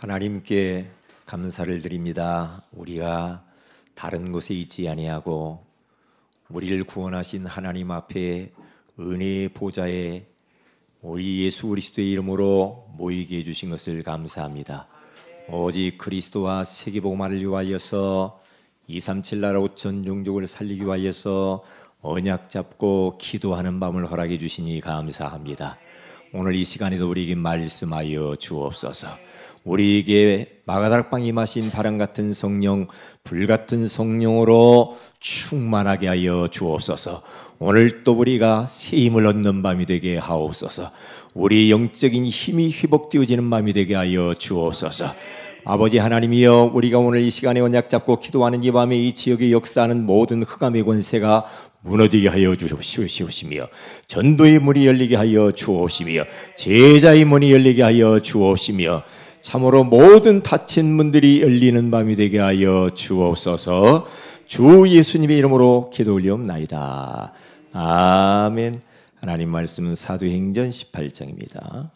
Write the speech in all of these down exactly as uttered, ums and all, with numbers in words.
하나님께 감사를 드립니다. 우리가 다른 곳에 있지 아니하고 우리를 구원하신 하나님 앞에 은혜의 보좌에 우리 예수 그리스도의 이름으로 모이게 해주신 것을 감사합니다. 오직 그리스도와 세계복음화를 위하여서 이백삼십칠 나라 오천 종족을 살리기 위하여서 언약 잡고 기도하는 밤을 허락해 주시니 감사합니다. 오늘 이 시간에도 우리에게 말씀하여 주옵소서. 우리에게 마가다락방에 임하신 바람같은 성령, 불같은 성령으로 충만하게 하여 주옵소서. 오늘 또 우리가 새 힘을 얻는 밤이 되게 하옵소서. 우리 영적인 힘이 회복되어지는 밤이 되게 하여 주옵소서. 아버지 하나님이여, 우리가 오늘 이 시간에 언약 잡고 기도하는 이 밤에 이 지역에 역사하는 모든 흑암의 권세가 무너지게 하여 주옵시며, 전도의 문이 열리게 하여 주옵시며, 제자의 문이 열리게 하여 주옵시며, 참으로 모든 닫힌 문들이 열리는 밤이 되게 하여 주옵소서. 주 예수님의 이름으로 기도 올리옵나이다. 아멘. 하나님 말씀은 사도행전 십팔 장입니다.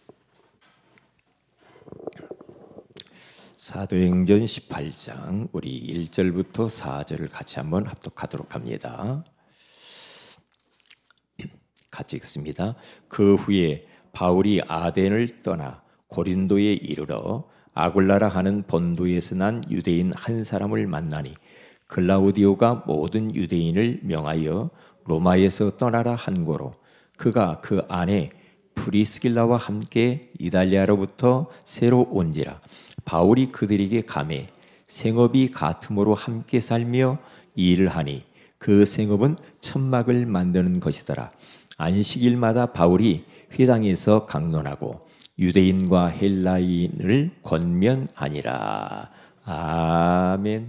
사도행전 십팔 장 우리 일 절부터 사 절을 같이 한번 합독하도록 합니다. 같이 읽습니다. 그 후에 바울이 아덴을 떠나 고린도에 이르러 아굴라라 하는 본도에서 난 유대인 한 사람을 만나니 글라우디오가 모든 유대인을 명하여 로마에서 떠나라 한 고로 그가 그 안에 프리스길라와 함께 이달리아로부터 새로 온지라. 바울이 그들에게 감해 생업이 같음으로 함께 살며 일을 하니 그 생업은 천막을 만드는 것이더라. 안식일마다 바울이 회당에서 강론하고 유대인과 헬라인을 권면하니라. 아멘.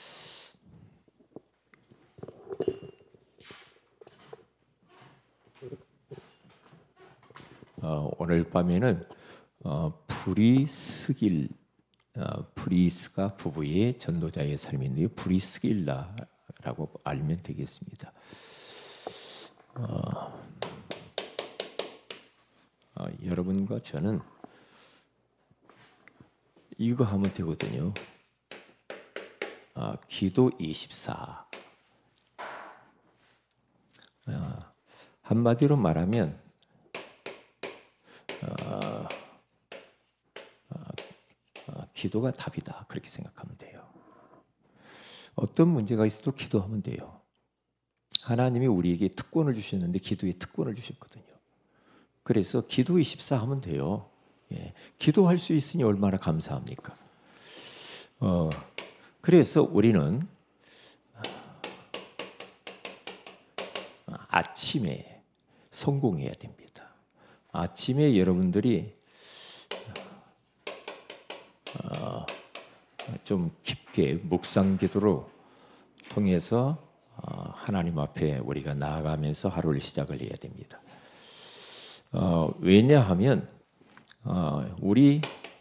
어, 오늘 밤에는 어, 프리스길, 어, 프리스가 부부의 전도자의 삶인데요, 프리스길라라고 알면 되겠습니다. 어, 어, 여러분과 저는 이거 하면 되거든요. 어, 기도 이십사. 어, 한마디로 말하면 어, 어, 어, 기도가 답이다, 그렇게 생각하면 돼요. 어떤 문제가 있어도 기도하면 돼요. 하나님이 우리에게 특권을 주셨는데 기도에 특권을 주셨거든요. 그래서 기도 이십사 하면 돼요. 예, 기도할 수 있으니 얼마나 감사합니까? 어, 그래서 우리는 아침에 성공해야 됩니다. 아침에 여러분들이 어, 좀 깊게 묵상 기도로 통해서 어, 하나님 앞에 우리가 나아가면서 하루를 시작을 해야 됩니다. 어, 왜냐하면 어, 우리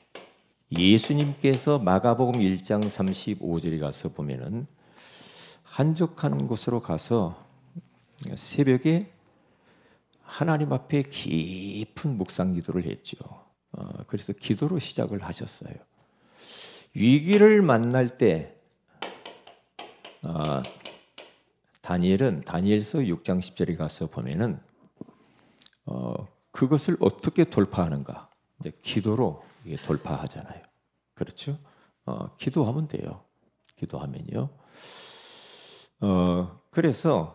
예수님께서 마가복음 일 장 삼십오 절에 가서 보면은 한적한 곳으로 가서 새벽에 하나님 앞에 깊은 묵상 기도를 했죠. 어, 그래서 기도로 시작을 하셨어요. 위기를 만날 때 어, 다니엘은 다니엘서 육 장 십 절에 가서 보면은 어, 그것을 어떻게 돌파하는가? 이제 기도로 이게 돌파하잖아요. 그렇죠? 어, 기도하면 돼요. 기도하면요. 어, 그래서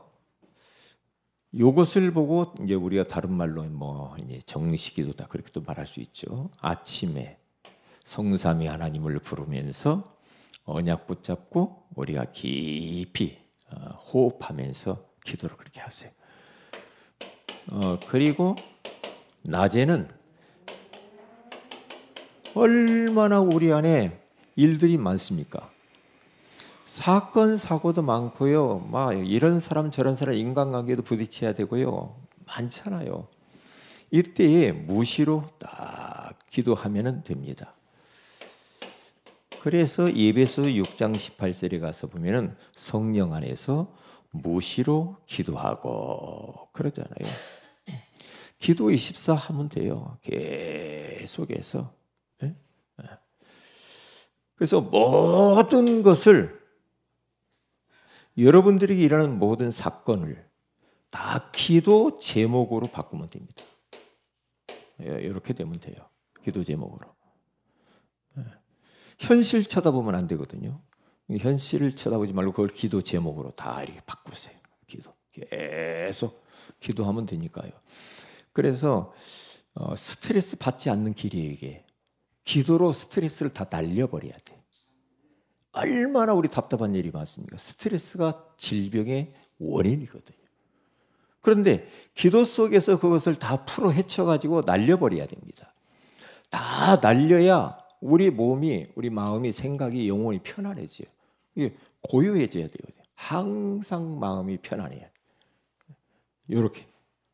이것을 보고 이제 우리가 다른 말로 뭐 이제 정식기도다, 그렇게도 말할 수 있죠. 아침에 성삼위 하나님을 부르면서 언약 붙잡고 우리가 깊이 호흡하면서 기도를 그렇게 하세요. 어, 그리고 낮에는 얼마나 우리 안에 일들이 많습니까? 사건 사고도 많고요. 막 이런 사람 저런 사람 인간관계도 부딪혀야 되고요. 많잖아요. 이때에 무시로 딱 기도하면 됩니다. 그래서 에베소 육 장 십팔 절에 가서 보면은 성령 안에서 무시로 기도하고 그러잖아요. 기도 이십사 하면 돼요. 계속해서. 그래서 모든 것을, 여러분들에게 일어나는 모든 사건을 다 기도 제목으로 바꾸면 됩니다. 이렇게 되면 돼요. 기도 제목으로. 현실 쳐다보면 안 되거든요. 현실을 쳐다보지 말고 그걸 기도 제목으로 다 이렇게 바꾸세요. 기도. 계속 기도하면 되니까요. 그래서 어, 스트레스 받지 않는 길이에게 기도로 스트레스를 다 날려버려야 돼. 얼마나 우리 답답한 일이 많습니까? 스트레스가 질병의 원인이거든요. 그런데 기도 속에서 그것을 다 풀어 헤쳐가지고 날려버려야 됩니다. 다 날려야 우리 몸이, 우리 마음이, 생각이, 영혼이 편안해져요. 이게 고요해져야 돼요. 항상 마음이 편안해야 돼요. 이렇게.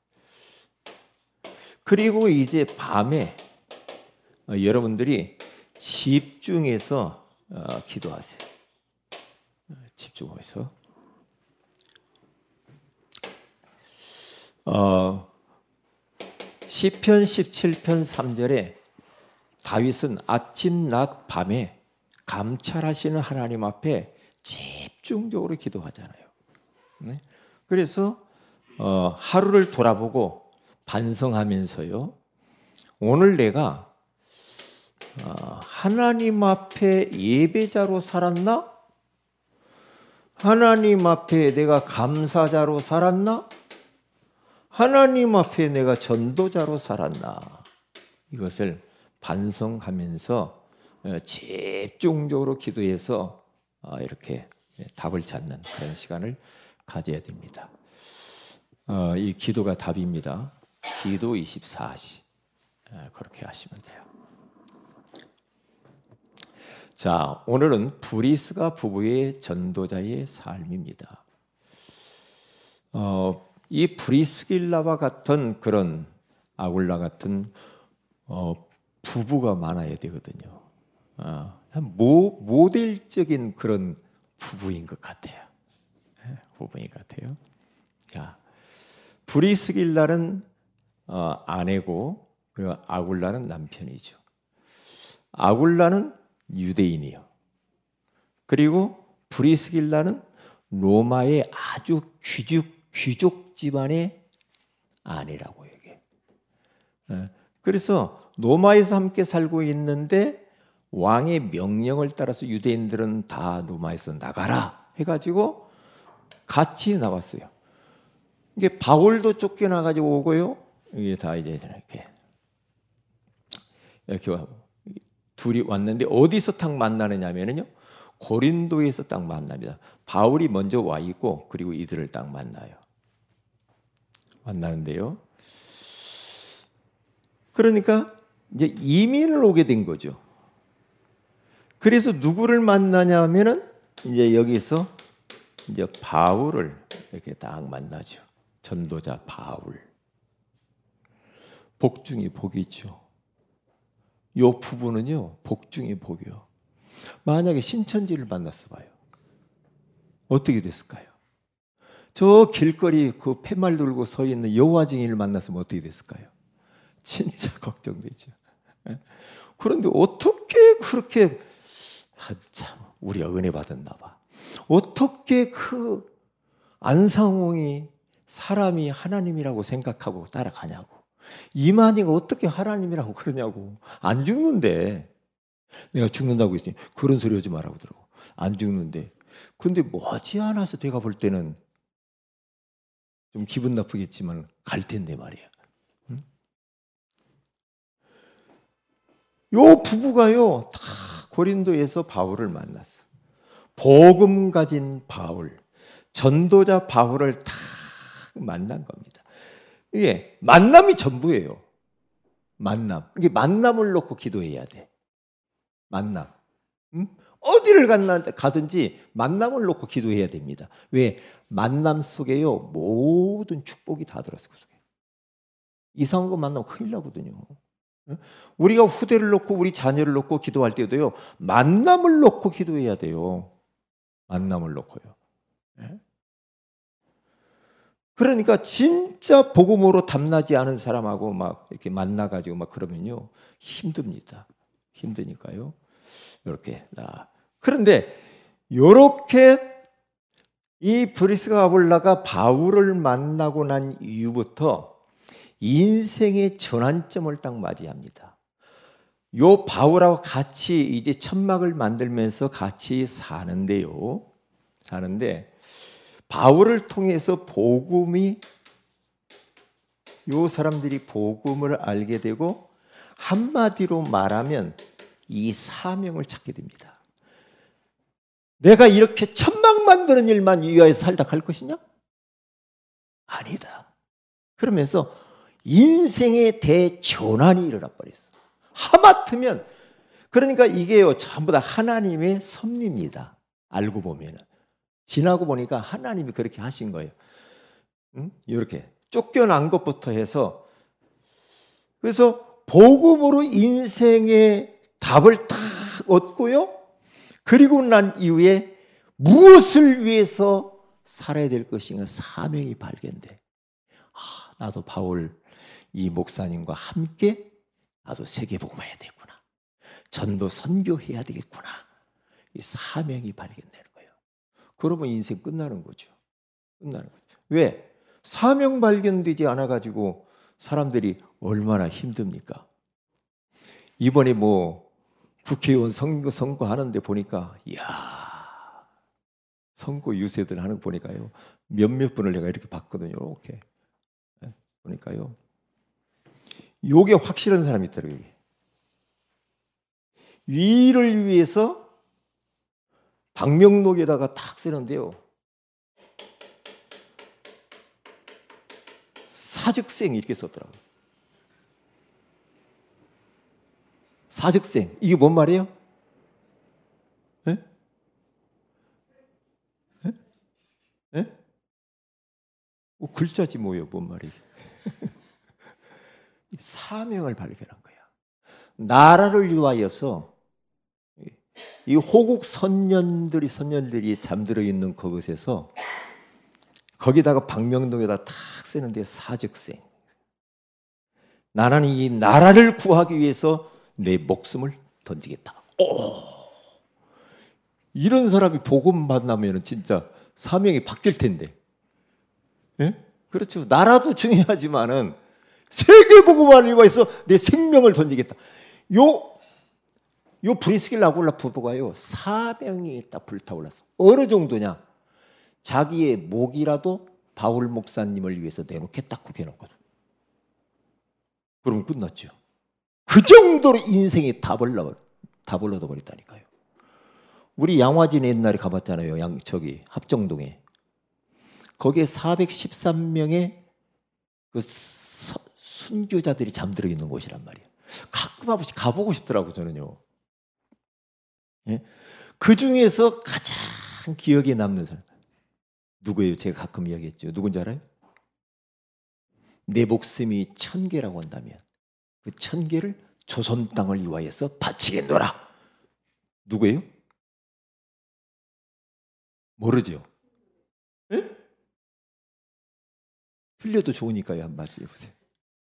그리고 이제 밤에 여러분들이 집중해서 어, 기도하세요. 집중해서. 어, 시편 십칠 편 삼 절에 다윗은 아침, 낮, 밤에 감찰하시는 하나님 앞에 집중적으로 기도하잖아요. 네? 그래서 어, 하루를 돌아보고 반성하면서요. 오늘 내가 어, 하나님 앞에 예배자로 살았나? 하나님 앞에 내가 감사자로 살았나? 하나님 앞에 내가 전도자로 살았나? 이것을 반성하면서 집중적으로 기도해서 이렇게 답을 찾는 그런 시간을 가져야 됩니다. 이 기도가 답입니다. 기도 이십사 시 그렇게 하시면 돼요. 자, 오늘은 브리스가 부부의 전도자의 삶입니다. 어, 이 브리스길라와 같은 그런 아굴라 같은 어, 부부가 많아야 되거든요. 어, 모, 모델적인 그런 부부인 것 같아요. 부부인 것 같아요. 자, 브리스길라는 어, 아내고 그리고 아굴라는 남편이죠. 아굴라는 유대인이요. 그리고 브리스길라는 로마의 아주 귀족, 귀족 집안의 아내라고 얘기해요. 그래서 로마에서 함께 살고 있는데 왕의 명령을 따라서 유대인들은 다 로마에서 나가라 해가지고 같이 나왔어요. 이게 바울도 쫓겨나가지고 오고요. 이게 다 이제 이렇게 이렇게 둘이 왔는데 어디서 딱 만나느냐면요, 고린도에서 딱 만납니다. 바울이 먼저 와 있고 그리고 이들을 딱 만나요. 만나는데요. 그러니까 이제 이민을 오게 된 거죠. 그래서 누구를 만나냐면은 이제 여기서 이제 바울을 이렇게 딱 만나죠. 전도자 바울. 복 중에 복이죠. 요 부부는요, 복 중에 복이요. 만약에 신천지를 만났어 봐요. 어떻게 됐을까요? 저 길거리 그 팻말 들고 서 있는 여호와 증인을 만났으면 어떻게 됐을까요? 진짜 걱정되죠. 그런데 어떻게 그렇게, 아, 참 우리가 은혜 받았나 봐. 어떻게 그 안상홍이 사람이 하나님이라고 생각하고 따라가냐고. 이만희가 어떻게 하나님이라고 그러냐고. 안 죽는데. 내가 죽는다고 했더니 그런 소리 하지 말라고 그러더라고. 안 죽는데. 근데 머지않아서 내가 볼 때는 좀 기분 나쁘겠지만 갈 텐데 말이야. 응? 요 부부가요, 다 고린도에서 바울을 만났어. 복음 가진 바울, 전도자 바울을 다 만난 겁니다. 이게 만남이 전부예요. 만남. 이게 만남을 놓고 기도해야 돼. 만남. 응? 어디를 가든지 만남을 놓고 기도해야 됩니다. 왜? 만남 속에요, 모든 축복이 다 들었어. 그 속에. 이상한 거 만나면 큰일 나거든요. 우리가 후대를 놓고 우리 자녀를 놓고 기도할 때도요, 만남을 놓고 기도해야 돼요. 만남을 놓고요. 그러니까 진짜 복음으로 담나지 않은 사람하고 막 이렇게 만나가지고 막 그러면요, 힘듭니다. 힘드니까요. 이렇게. 그런데 이렇게 이 브리스가 아굴라가 바울을 만나고 난 이후부터 인생의 전환점을 딱 맞이합니다. 요 바울하고 같이 이제 천막을 만들면서 같이 사는데요. 사는데 바울을 통해서 복음이 요 사람들이 복음을 알게 되고 한마디로 말하면 이 사명을 찾게 됩니다. 내가 이렇게 천막 만드는 일만 위하여 살다 갈 것이냐? 아니다. 그러면서 인생의 대전환이 일어나 버렸어. 하마터면 그러니까 이게요 전부 다 하나님의 섭리입니다. 알고 보면은 지나고 보니까 하나님이 그렇게 하신 거예요. 응? 이렇게 쫓겨난 것부터 해서 그래서 복음으로 인생의 답을 다 얻고요. 그리고 난 이후에 무엇을 위해서 살아야 될 것인가 사명이 발견돼. 아, 나도 바울 이 목사님과 함께 나도 세계복음해야 되구나. 전도 선교해야 되겠구나. 이 사명이 발견되는 거예요. 그러면 인생 끝나는 거죠. 끝나는 거죠. 왜? 사명 발견되지 않아가지고 사람들이 얼마나 힘듭니까? 이번에 뭐 국회의원 선거, 선거 하는데 보니까 이야 선거 유세들 하는 거 보니까요 몇몇 분을 내가 이렇게 봤거든요. 이렇게 네, 보니까요 요게 확실한 사람이 있더라고요. 위를 위해서 방명록에다가 딱 쓰는데요. 사직생 이렇게 썼더라고요. 사직생 이게 뭔 말이에요? 에? 에? 에? 어, 글자지 뭐예요? 뭔 말이에요? 사명을 발견한 거야. 나라를 위하여서 이 호국 선년들이 선녀들이 잠들어 있는 그곳에서 거기다가 방명록에다 탁 쓰는데 사직생. 나는 이 나라를 구하기 위해서 내 목숨을 던지겠다. 오! 이런 사람이 복음 만나면 진짜 사명이 바뀔 텐데. 예? 그렇죠. 나라도 중요하지만은 세계 복음을 위해서 내 생명을 던지겠다. 요, 요 브리스길라 아굴라 부부가요 사명이 딱 불타올랐어. 어느 정도냐? 자기의 목이라도 바울 목사님을 위해서 내놓겠다고 해놓거든. 그러면 끝났죠. 그 정도로 인생이 답을 넣어, 답을 얻어버렸다니까요. 우리 양화진에 옛날에 가봤잖아요. 양, 저기 합정동에. 거기에 사백십삼 명의 그 서, 순교자들이 잠들어 있는 곳이란 말이에요. 가끔 한 번씩 가보고 싶더라고 저는요. 예? 그 중에서 가장 기억에 남는 사람 누구예요? 제가 가끔 이야기했죠. 누군지 알아요? 내 목숨이 천 개라고 한다면 그 천 개를 조선 땅을 위하여서 바치겠노라. 누구예요? 모르죠? 에? 틀려도 좋으니까요. 한 말씀 해보세요.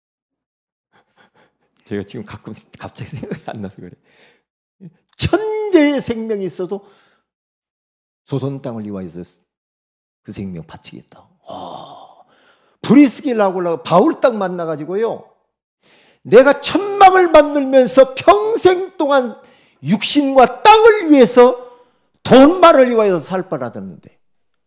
제가 지금 가끔 갑자기 생각이 안 나서 그래. 천 개의 생명이 있어도 조선 땅을 위하여서 그 생명 바치겠다. 와, 브리스길라 아굴라 바울 딱 만나가지고요. 내가 천막을 만들면서 평생 동안 육신과 땅을 위해서 돈만을 위하여서 살 뻔하셨는데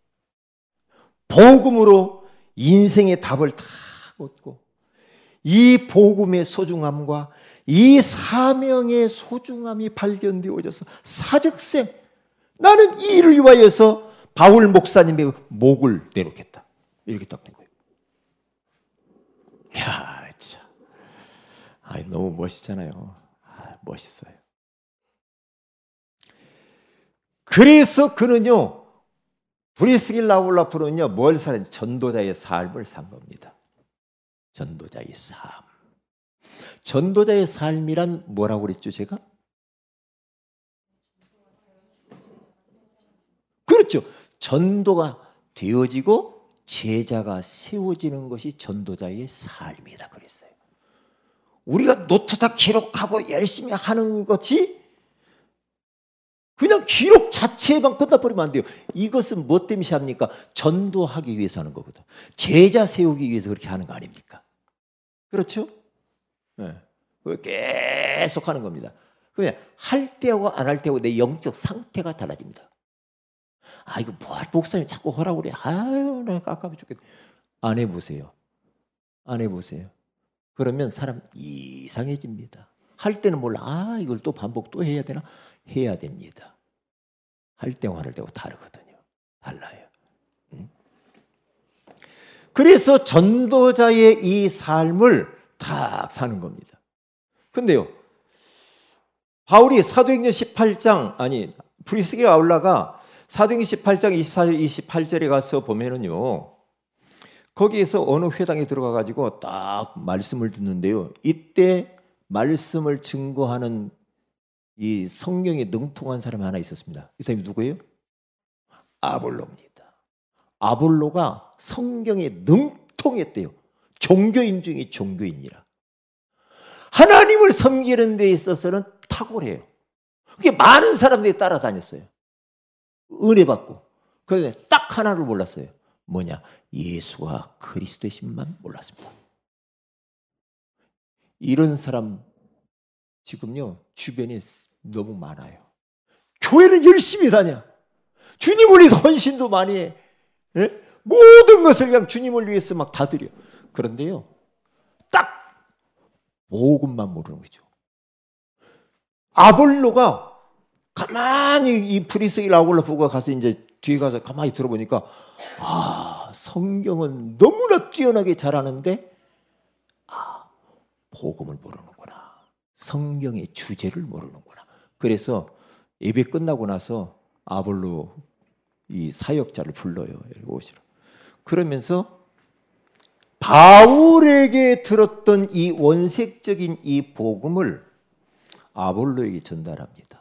복음으로 인생의 답을 다 얻고 이 복음의 소중함과 이 사명의 소중함이 발견되어져서 사직생 나는 이 일을 위하여서 바울 목사님의 목을 내놓겠다. 이렇게 딱 된 거예요. 이야, 참. 아, 너무 멋있잖아요. 아, 멋있어요. 그래서 그는요, 브리스길라 아굴라 부는요, 뭘 살았는지 전도자의 삶을 산 겁니다. 전도자의 삶. 전도자의 삶이란 뭐라고 그랬죠, 제가? 그렇죠. 전도가 되어지고 제자가 세워지는 것이 전도자의 삶이다 그랬어요. 우리가 노트다 기록하고 열심히 하는 것이 그냥 기록 자체에만 끝나버리면 안 돼요. 이것은 뭐 때문에 합니까? 전도하기 위해서 하는 거거든. 제자 세우기 위해서 그렇게 하는 거 아닙니까? 그렇죠? 네. 계속 하는 겁니다. 그냥 할 때하고 안 할 때하고 내 영적 상태가 달라집니다. 아, 이거 뭐 목사님 자꾸 하라고 그래. 아유, 나 깝깝해 죽겠네. 안 해보세요. 안 해보세요. 그러면 사람 이상해집니다. 할 때는 몰라. 아, 이걸 또 반복 또 해야 되나? 해야 됩니다. 할 때와 안 할 때하고 다르거든요. 달라요. 응? 그래서 전도자의 이 삶을 탁 사는 겁니다. 근데요, 바울이 사도행전 십팔 장, 아니 프리스게 아울라가 사도행전 십팔 장 이십사 절 이십팔 절에 가서 보면은요, 거기에서 어느 회당에 들어가 가지고 딱 말씀을 듣는데요, 이때 말씀을 증거하는 이 성경에 능통한 사람이 하나 있었습니다. 이 사람이 누구예요? 아볼로입니다. 아볼로가 성경에 능통했대요. 종교인 중에 종교인이라. 하나님을 섬기는 데 있어서는 탁월해요. 그게 많은 사람들이 따라다녔어요. 은혜 받고. 그런데 딱 하나를 몰랐어요. 뭐냐? 예수가 그리스도이심만 몰랐습니다. 이런 사람 지금요 주변에 너무 많아요. 교회는 열심히 다녀. 주님을 위해서 헌신도 많이 해. 예? 모든 것을 그냥 주님을 위해서 막 다 드려. 그런데요, 딱 복음만 모르는 거죠. 아볼로가 가만히 이 프리스길 아울라 부가 가서 이제 뒤에 가서 가만히 들어보니까, 아, 성경은 너무나 뛰어나게 잘하는데, 아, 복음을 모르는구나. 성경의 주제를 모르는구나. 그래서 예배 끝나고 나서 아볼로 이 사역자를 불러요. 여기 오시라. 그러면서 바울에게 들었던 이 원색적인 이 복음을 아볼로에게 전달합니다.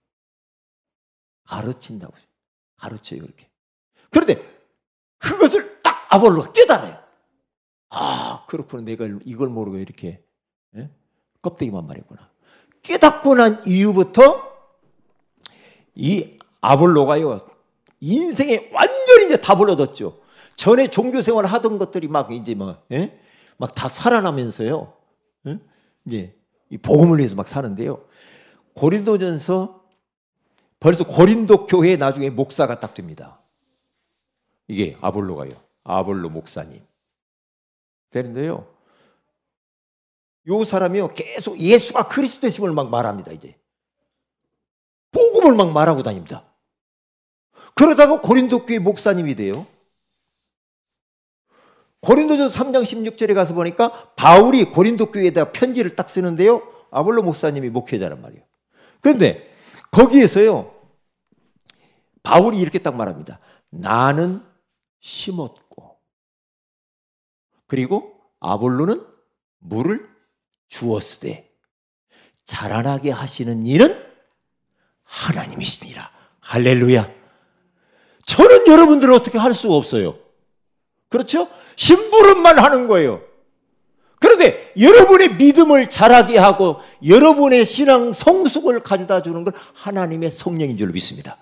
가르친다고. 가르쳐요, 그렇게. 그런데 그것을 딱 아볼로가 깨달아요. 아, 그렇구나. 내가 이걸 모르고 이렇게, 예? 껍데기만 말했구나. 깨닫고 난 이후부터 이 아볼로가요, 인생에 완전히 이제 다 불러뒀죠. 전에 종교 생활 하던 것들이 막 이제 막, 예? 막 다 살아나면서요, 예? 이제 이 복음을 위해서 막 사는데요. 고린도전서, 벌써 고린도 교회 나중에 목사가 딱 됩니다. 이게 아볼로가요. 아볼로 목사님 되는데요, 요 사람이요 계속 예수가 그리스도이심을 막 말합니다. 이제 복음을 막 말하고 다닙니다. 그러다가 고린도 교회 목사님이 돼요. 고린도전서 삼 장 십육 절에 가서 보니까 바울이 고린도 교회에다가 편지를 딱 쓰는데요, 아볼로 목사님이 목회자란 말이에요. 그런데 거기에서요 바울이 이렇게 딱 말합니다. 나는 심었고 그리고 아볼로는 물을 주었으되 자라나게 하시는 이는 하나님이시니라. 할렐루야. 저는 여러분들을 어떻게 할 수가 없어요. 그렇죠? 심부름만 하는 거예요. 그런데 여러분의 믿음을 자라게 하고 여러분의 신앙 성숙을 가져다 주는 건 하나님의 성령인 줄로 믿습니다.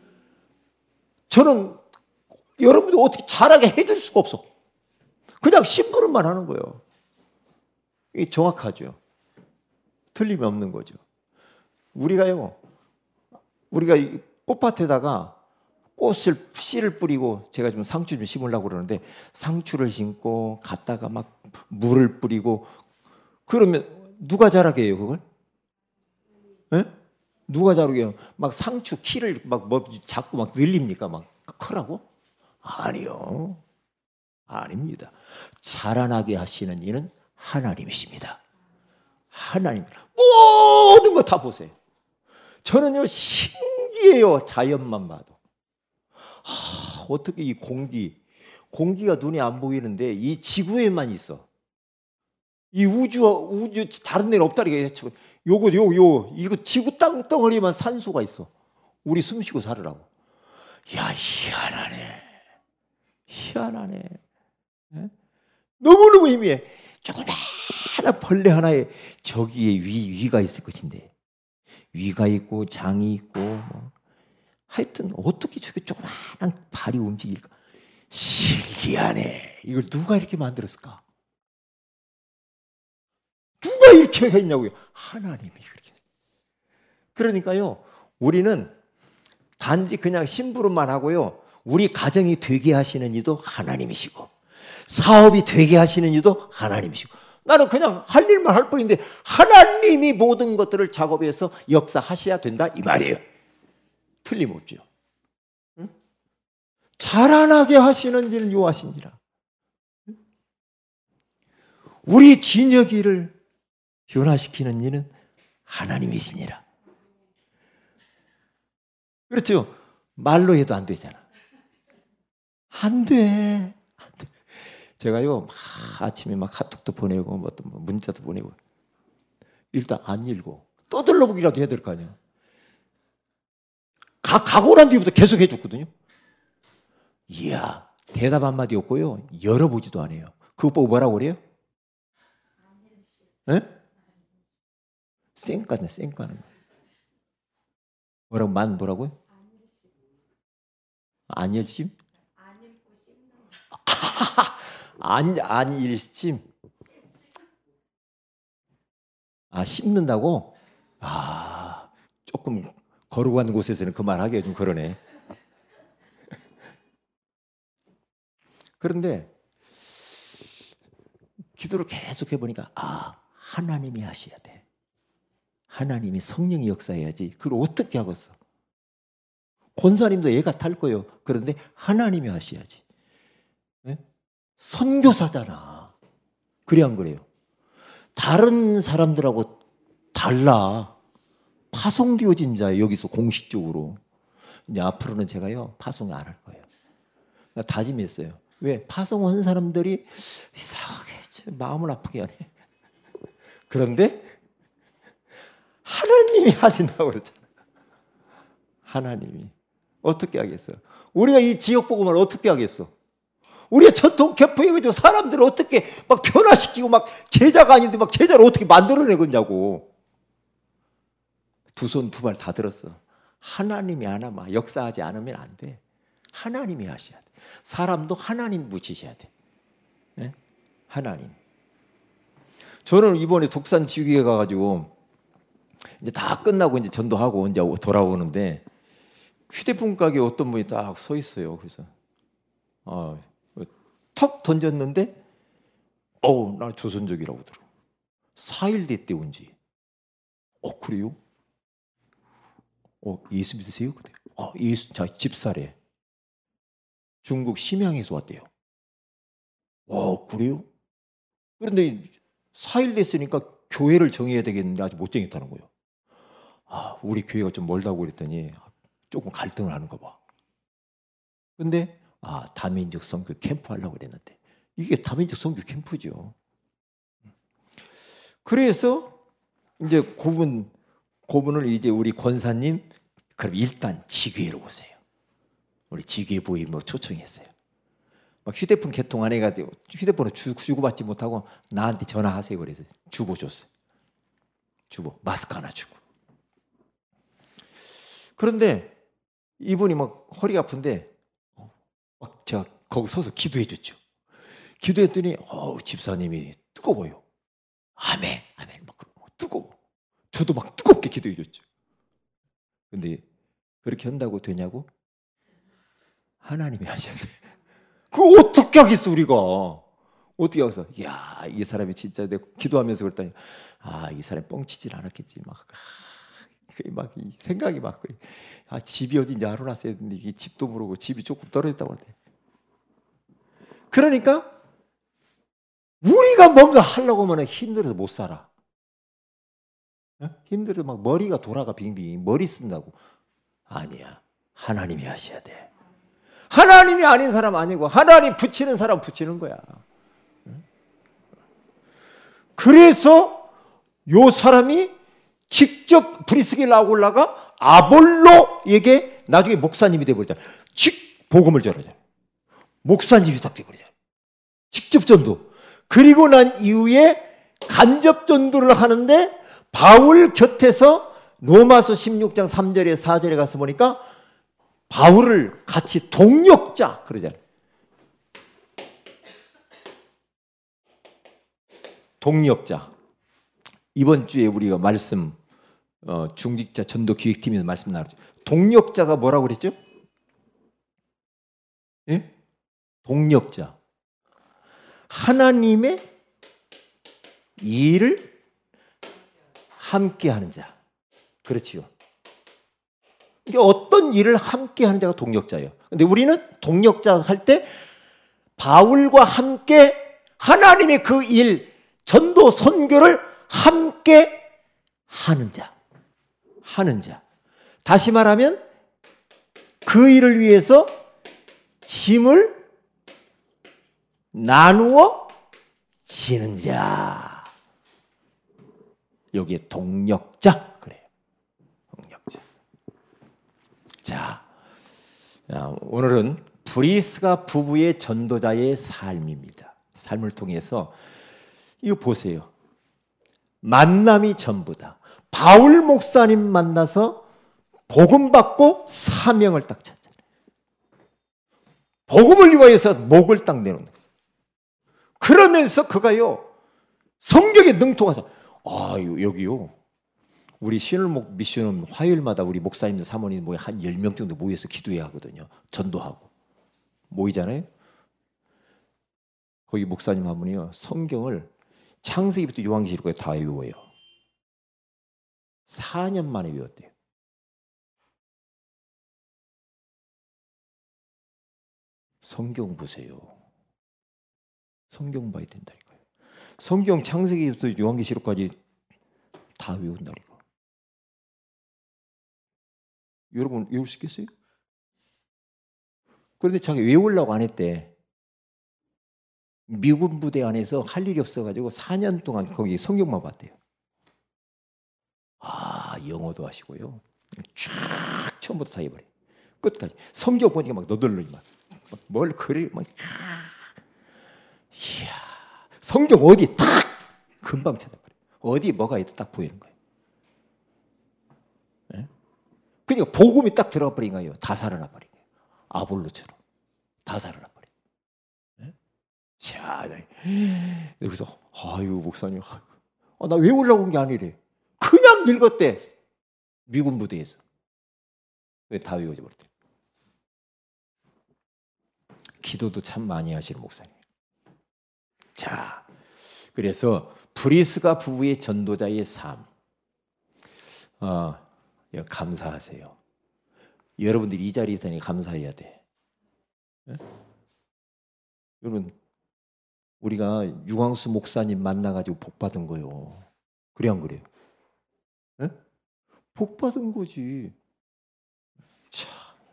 저는 여러분들 어떻게 자라게 해줄 수가 없어. 그냥 심부름만 하는 거예요. 이게 정확하죠. 틀림이 없는 거죠. 우리가요, 우리가 꽃밭에다가 꽃을 씨를 뿌리고, 제가 좀 상추 좀 심으려고 그러는데 상추를 심고 갔다가 막 물을 뿌리고 그러면 누가 자라게 해요 그걸? 에? 누가 자라게 해요? 막 상추 키를 막 뭐 자꾸 막 늘립니까? 막 크라고? 아니요, 아닙니다. 자라나게 하시는 이는 하나님이십니다. 하나님. 모든 거 다 보세요. 저는요 신기해요. 자연만 봐도. 하, 어떻게 이 공기, 공기가 눈에 안 보이는데 이 지구에만 있어. 이 우주와 우주 다른 데는 없다니까. 요거 요 요 이거 지구 땅덩어리만 산소가 있어. 우리 숨쉬고 살으라고. 야, 희한하네. 희한하네. 네? 너무너무 희미해. 조그마한 벌레 하나에 저기에 위, 위가 있을 것인데, 위가 있고 장이 있고 뭐 하여튼 어떻게 저게 조그마한 발이 움직일까? 신기하네. 이걸 누가 이렇게 만들었을까? 누가 이렇게 했냐고요? 하나님이 그렇게. 그러니까요, 우리는 단지 그냥 심부름만 하고요, 우리 가정이 되게 하시는 이도 하나님이시고, 사업이 되게 하시는 이도 하나님이시고, 나는 그냥 할 일만 할 뿐인데 하나님이 모든 것들을 작업해서 역사하셔야 된다 이 말이에요. 틀림없죠. 응? 자라나게 하시는 이는 요하신지라. 우리 진혁이를 변화시키는 이는 하나님이시니라. 그렇죠? 말로 해도 안 되잖아. 안 돼. 안 돼. 제가요, 막 아침에 막 카톡도 보내고, 뭐 또 문자도 보내고, 일단 안 읽고, 떠들러보기라도 해야 될 거 아니야. 가, 가고 난 뒤부터 계속 해줬거든요. 이야, 대답 한마디 없고요, 열어보지도 않아요. 그거 보고 뭐라고 그래요? 예? 쌩까네, 쌩까는. 뭐라고, 만 뭐라고요? 안일심? 안, 안일심? 아, 씹는다고? 아, 조금 거룩한 곳에서는 그 말 하기가 좀 그러네. 그런데 기도를 계속 해보니까, 아, 하나님이 하셔야 돼. 하나님이 성령이 역사해야지. 그걸 어떻게 하겠어? 권사님도 애가 탈 거예요. 그런데 하나님이 하셔야지. 네? 선교사잖아. 그래 안 그래요? 다른 사람들하고 달라. 파송되어진 자예요. 여기서 공식적으로. 이제 앞으로는 제가요, 파송 안 할 거예요. 다짐했어요. 왜? 파송한 사람들이 이상하게 마음을 아프게 하네. 그런데 하나님이 하신다고 그랬잖아. 하나님이. 어떻게 하겠어? 우리가 이 지역 복음을 어떻게 하겠어? 우리가 전통 개포해가지고 사람들을 어떻게 막 변화시키고 막 제자가 아닌데 막 제자를 어떻게 만들어내겠냐고. 두 손 두 발 다 들었어. 하나님이 하나만 역사하지 않으면 안 돼. 하나님이 하셔야 돼. 사람도 하나님 붙이셔야 돼. 네? 하나님. 저는 이번에 독산 지구에 가가지고 이제 다 끝나고 이제 전도하고 이제 돌아오는데 휴대폰 가게에 어떤 분이 딱 서 있어요. 그래서 어, 턱 던졌는데, 어우, 나 조선족이라고 들어. 사 일 됐대 온지. 어, 그래요? 어, 예수 믿으세요? 그래. 어, 예수, 자, 집사래. 중국 심양에서 왔대요. 어, 그래요? 그런데 사 일 됐으니까 교회를 정해야 되겠는데 아직 못 정했다는 거예요. 아, 우리 교회가 좀 멀다고 그랬더니 조금 갈등을 하는 거 봐. 근데 아, 다민족 선교 캠프 하려고 그랬는데 이게 다민족 선교 캠프죠. 그래서 이제 그분 그분을 이제 우리 권사님, 그럼 일단 지교회로 오세요. 우리 지교회 부임 뭐 초청했어요. 막 휴대폰 개통 안 해가지고 휴대폰을 주, 주고받지 못하고 나한테 전화하세요. 그래서 주보 줬어요. 주보 마스크 하나 주고. 그런데 이분이 막 허리가 아픈데 막 제가 거기 서서 기도해 줬죠. 기도했더니 어, 집사님이 뜨거워요. 아멘, 아멘. 막 뜨거워. 저도 막 뜨겁게 기도해 줬죠. 근데 그렇게 한다고 되냐고? 하나님이 하셔야 돼. 그걸 어떻게 하겠어 우리가? 어떻게 하겠어? 야, 이 사람이 진짜 내가 기도하면서 그랬더니 아, 이 사람 뻥치질 않았겠지. 막, 아, 막 생각이 막 아, 집이 어딘지 알아놨어야 했는데 이게 집도 모르고 집이 조금 떨어졌다고 하대. 그러니까 우리가 뭔가 하려고 하면 힘들어서 못 살아. 힘들어 막 머리가 돌아가 빙빙 머리 쓴다고. 아니야. 하나님이 하셔야 돼. 하나님이 아닌 사람 아니고 하나님 붙이는 사람 붙이는 거야. 그래서 요 사람이 직접 브리스길 나올라가 아볼로에게 나중에 목사님이 돼버리잖아. 직 복음을 전하잖아. 목사님이 딱 돼버리잖아. 직접 전도. 그리고 난 이후에 간접 전도를 하는데 바울 곁에서 로마서 십육 장 삼 절에 사 절에 가서 보니까 바울을 같이 동력자 그러잖아요. 동력자. 이번 주에 우리가 말씀 어, 중직자 전도 기획팀에서 말씀 나누죠. 동력자가 뭐라고 그랬죠? 예? 동력자. 하나님의 일을 함께 하는 자. 그렇지요. 이게 어떤 일을 함께 하는 자가 동력자예요. 근데 우리는 동력자 할 때 바울과 함께 하나님의 그 일, 전도 선교를 함께 하는 자. 하는 자. 다시 말하면 그 일을 위해서 짐을 나누어 지는 자. 여기에 동력자 그래요. 동력자. 자, 오늘은 브리스가 부부의 전도자의 삶입니다. 삶을 통해서 이거 보세요. 만남이 전부다. 바울 목사님 만나서 복음 받고 사명을 딱 찾잖아요. 복음을 위하여서 목을 딱 내놓는 거예요. 그러면서 그가요 성경에 능통하서 아 여기요 우리 신월목 미션은 화요일마다 우리 목사님들 사모님 모여 한 열 명 정도 모여서 기도해야 하거든요. 전도하고 모이잖아요. 거기 목사님 한 분이요 성경을 창세기부터 요한계시록까지 다 외워요. 사 년 만에 외웠대요. 성경 보세요. 성경 봐야 된다니까요. 성경 창세기부터 요한계시록까지 다 외운다니까. 여러분 외울 수 있겠어요? 그런데 자기 외우려고 안 했대. 미군 부대 안에서 할 일이 없어가지고 사 년 동안 거기 성경만 봤대요. 아 영어도 하시고요. 쫙 처음부터 다 해버려. 끝까지 성경 보니까 막 너덜너덜 막 뭘 그리 막 이야 성경 어디 탁 금방 찾아버려. 어디 뭐가 있다 딱 보이는 거예요. 네? 그러니까 복음이 딱 들어가 버리니까요 다 살아나 버린 거예요. 아볼로처럼 다 살아나 버려. 네? 자, 여기서 아유 목사님, 아, 나 외우려고 온 게 아니래. 그냥 읽었대. 미군 부대에서. 왜 다 외워져 버렸대. 기도도 참 많이 하시는 목사님. 자, 그래서 브리스가 부부의 전도자의 삶. 어, 감사하세요. 여러분들이 이 자리에 있다니 감사해야 돼. 네? 여러분, 우리가 유광수 목사님 만나가지고 복 받은 거요. 그래 안 그래요? 네? 복 받은 거지. 참.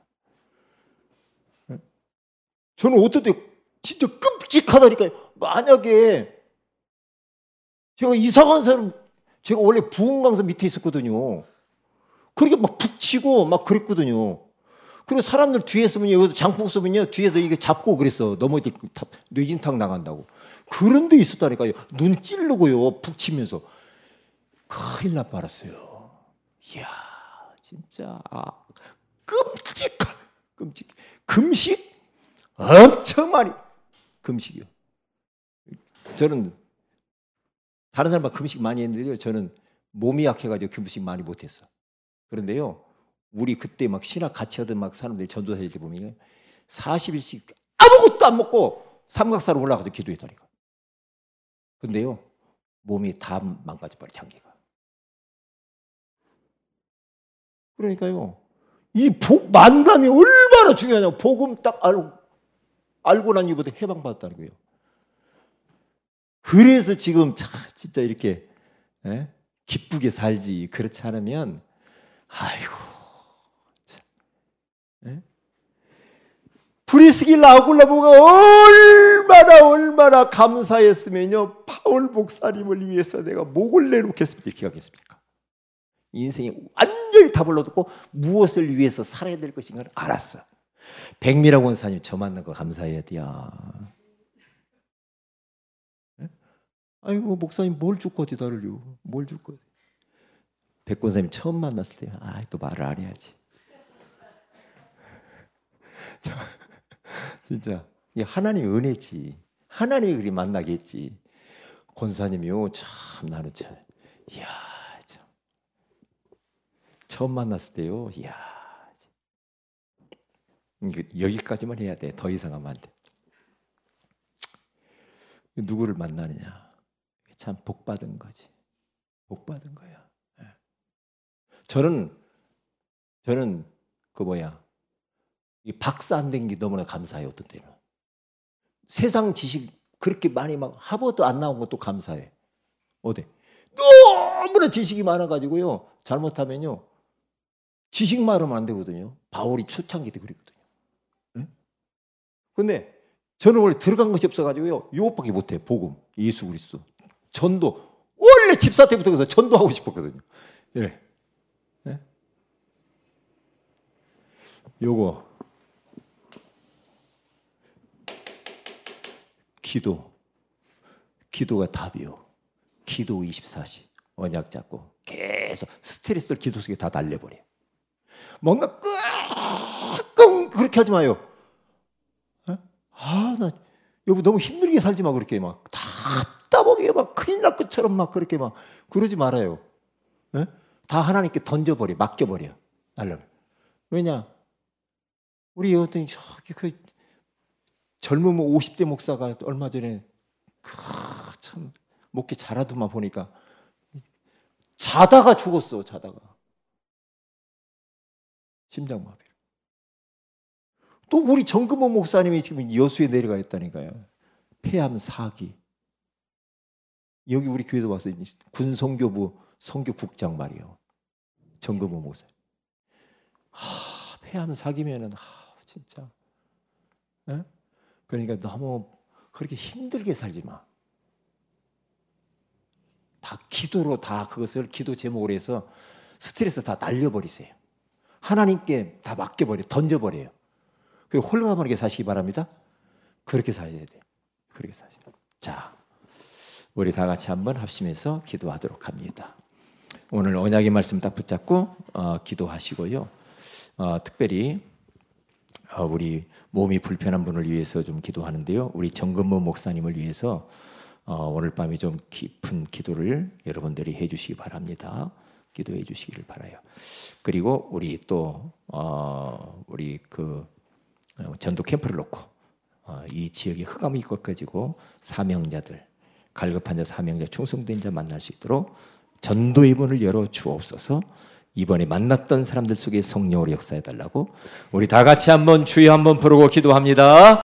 네? 저는 어떨 때 진짜 끔찍하다니까요. 만약에 제가 이사 간 사람, 제가 원래 부흥강사 밑에 있었거든요. 그렇게 막 북치고 막 그랬거든요. 그리고 사람들 뒤에서 보면 여기도 장풍 쏘면요 뒤에서 이게 잡고 그랬어. 넘어질 뇌진탕 나간다고. 그런 데 있었다니까요. 눈 찌르고요 북치면서 큰일 날 뻔했어요. 이야 진짜 아, 끔찍한 끔찍. 금식 엄청 많이 금식이요. 저는 다른 사람과 금식 많이 했는데요. 저는 몸이 약해가지고 금식 많이 못했어. 그런데요. 우리 그때 막 신학 같이 하던 막 사람들이 전도사일 때 보면 사십 일씩 아무것도 안 먹고 삼각사로 올라가서 기도했다니까. 근데요. 몸이 다 망가져버려 장기가. 그러니까요. 이 복, 만남이 얼마나 중요하냐고. 복음 딱 알고, 알고 난 이후부터 해방받았다는 거예요. 그래서 지금 참 진짜 이렇게 에? 기쁘게 살지. 그렇지 않으면 아이고 참. 에? 브리스길라 아굴라보가 얼마나 얼마나 감사했으면요. 바울 목사님을 위해서 내가 목을 내놓겠습니까? 이렇게 하겠습니까? 인생이 완전히 답을 얻었고 무엇을 위해서 살아야 될 것인가를 알았어. 백미라고 원사님 저 만난 거 감사해야 돼요. 아이고 목사님 뭘 줄 거지 나를요. 뭘 줄 거지. 백권사님 처음 만났을 때 아 또 말을 안 해야지. 진짜 이 하나님의 은혜지. 하나님이 그리 만나게 했지. 권사님이요, 참 나는 참, 이야, 참 처음 만났을 때요, 이야, 여기까지만 해야 돼. 더 이상 하면 안 돼. 누구를 만나느냐? 참 복 받은 거지. 복 받은 거야. 저는 저는 그 뭐야, 이 박사 안 된 게 너무나 감사해요. 어떤 때는 세상 지식 그렇게 많이 막 하버드 안 나온 것도 감사해. 어디 너무나 지식이 많아가지고요, 잘못하면요 지식 말하면 안 되거든요. 바울이 초창기 때 그랬거든요. 네? 근데 저는 원래 들어간 것이 없어가지고요, 이것밖에 못해. 복음, 예수 그리스도, 전도. 원래 집사 때부터 그래서 전도하고 싶었거든요. 이래. 네? 요거 기도, 기도가 답이요. 기도 이십사 시 언약 잡고 계속 스트레스를 기도 속에 다 날려버려. 뭔가 끙끙 그렇게 하지 마요. 아, 나 여보 너무 힘들게 살지 마. 그렇게 막 답답하게 막 큰일 날 것처럼 막 그렇게 막 그러지 말아요. 에? 다 하나님께 던져버려, 맡겨버려. 날려버려. 왜냐? 우리 어떤 저기 그 젊은 오십 대 목사가 얼마 전에 참 목회 잘하더만 보니까 자다가 죽었어. 자다가 심장마비. 또 우리 정금호 목사님이 지금 여수에 내려가 있다니까요. 폐암 사 기. 여기 우리 교회도 와서 군성교부 성교국장 말이요. 정금호 목사. 하, 폐암 사 기면은 하, 진짜. 에? 그러니까 너무 그렇게 힘들게 살지 마. 다 기도로 다 그것을 기도 제목으로 해서 스트레스 다 날려버리세요. 하나님께 다 맡겨버려, 던져버려요. 그리고 홀가분하게 사시기 바랍니다. 그렇게 사셔야 돼요. 그렇게 사셔야 돼요. 자, 우리 다 같이 한번 합심해서 기도하도록 합니다. 오늘 언약의 말씀 딱 붙잡고 어, 기도하시고요. 어, 특별히 어, 우리 몸이 불편한 분을 위해서 좀 기도하는데요. 우리 정근모 목사님을 위해서 어, 오늘 밤에 좀 깊은 기도를 여러분들이 해주시기 바랍니다. 기도해 주시기를 바라요. 그리고 우리 또 어, 우리 그 전도 캠프를 놓고 어, 이 지역에 흑암이 꺾어지고 사명자들, 갈급한 자, 사명자, 충성된 자 만날 수 있도록 전도의 문을 열어 주옵소서. 이번에 만났던 사람들 속에 성령으로 역사해 달라고 우리 다 같이 한번 주여 한번 부르고 기도합니다.